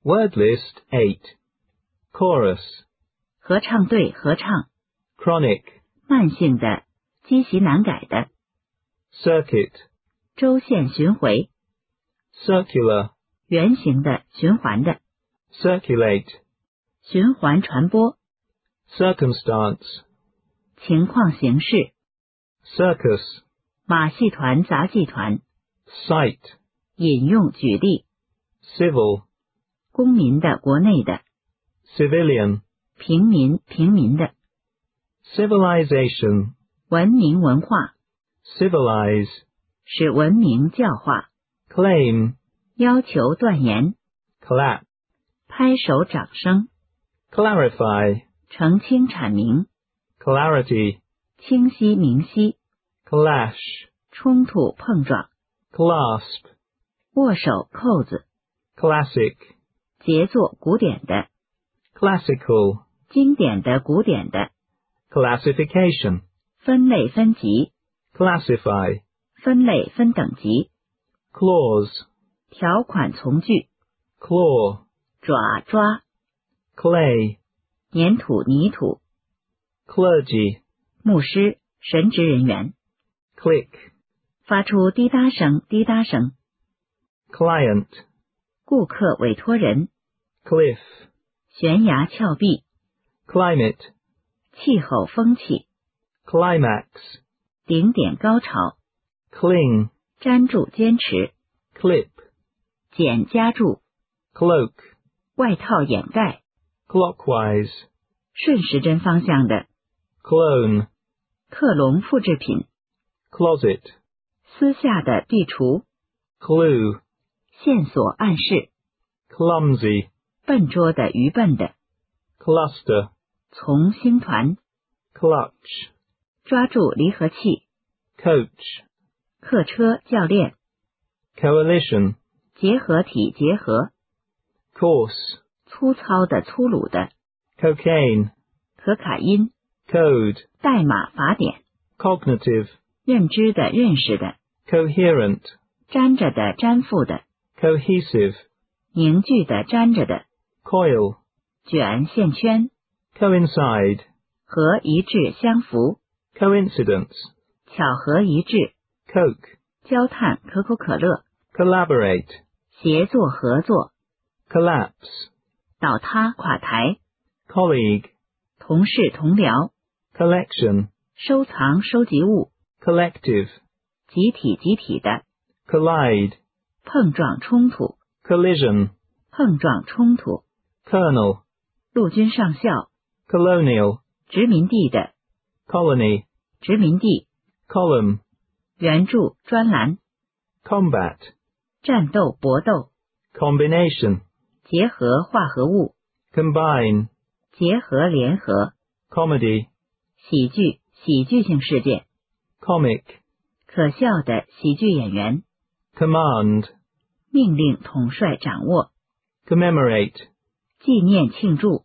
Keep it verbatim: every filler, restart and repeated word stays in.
Word list eight. Chorus. 合唱队合唱。 Chronic. 慢性的，积习难改的。 Circuit. 周线巡回。 Circular. 圆形的，循环的。 Circulate. 循环传播。 Circumstance. 情况形式。 Circus. 马戏团杂技团。 Cite. 引用举例。 Civil. 公民的，国内的。 Civilian. 平民，平民的。 Civilization. 文明文化。 Civilize. 使文明教化。 Claim. 要求断言。 Clap. 拍手掌声。 Clarify. 澄清阐明。 Clarity. 清晰明晰。 Clash. 冲突碰撞。 Clasp. 握手扣子。 Classic. 杰作古典的。 Classical. 经典的古典的。 Classification. 分类分级。 Classify. 分类分等级。 Clause. 条款从句。 Claw. 爪抓。 Clay. 粘土泥土。 Clergy. 牧师神职人员。 Click. 发出滴答声滴答声。 Client. 顾客委托人。 Cliff. 悬崖峭壁。 Climate. 气候风气。 Climax. 顶点高潮。 Cling. 粘住坚持。 Clip. 减加注。 Cloak. 外套掩盖。 Clockwise. 顺时针方向的。 Clone. 克隆复制品。 Closet. 私下的壁橱。 Clue. 线索暗示。 Clumsy. 笨拙的愚笨的。 Cluster. 从星团。 Clutch. 抓住离合器。 Coach. 客车教练。 Coalition. 结合体结合。 Course. 粗糙的粗鲁的。 Cocaine. 可卡因。 Code. 代码法典。 Cognitive. 认知的认识的。 Coherent. 粘着的粘附的。 Cohesive. 凝聚的粘着的。 Coil. 卷线圈。 Coincide. 和一致相符。 Coincidence. 巧合一致。 Coke. 焦炭可口可乐。 Collaborate. 协作合作。 Collapse. 倒塌垮台。 Colleague. 同事同僚。 Collection. 收藏收集物。 Collective. 集体集体的。 Collide. 碰撞冲突。 Collision. 碰撞冲突。 Colonel. 陆军上校。 Colonial. 殖民地的。 Colony. 殖民地。 Column. 援助专栏。 Combat. 战斗搏斗。 Combination. 结合化合物。 Combine. 结合联合。 Comedy. 喜剧喜剧性事件。 Comic. 可笑的喜剧演员。 Command. 命令统帅掌握。 Commemorate. 纪念庆祝。